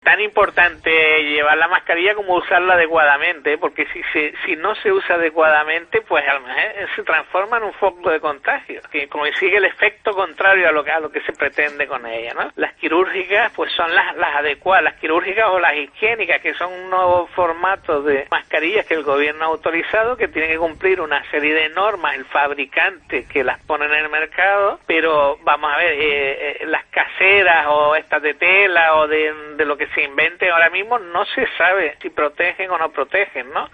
Tan importante llevar la mascarilla como usarla adecuadamente, porque si no se usa adecuadamente, pues se transforma en un foco de contagio, que consigue el efecto contrario a lo que se pretende con ella, ¿no? Las quirúrgicas, pues son las adecuadas, las quirúrgicas o las higiénicas, que son un nuevo formato de mascarillas que el gobierno ha autorizado, que tienen que cumplir una serie de normas, el fabricante que las pone en el mercado, pero vamos a ver, las caseras o estas de tela o de lo que se invente ahora mismo no se sabe si protegen o no protegen, ¿no?